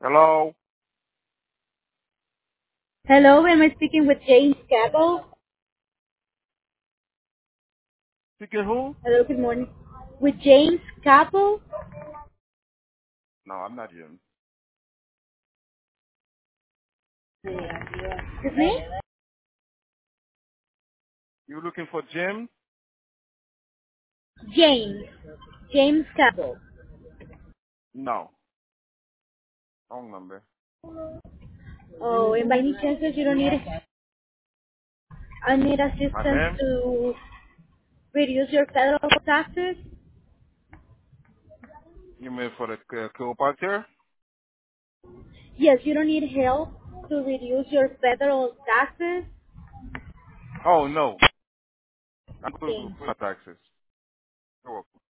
Hello? Hello, am I speaking with James Cabell? Speaking who? Hello, good morning. With James Cabell? No, I'm not Jim. His name? You looking for Jim? James. James Cabell. No. Wrong number. Oh, and by any chances you don't need I need My assistance name? to reduce your federal taxes? You mean for the chiropractor? Yes, you don't need help to reduce your federal taxes? Oh, no. I'm good with James. my taxes. You're welcome.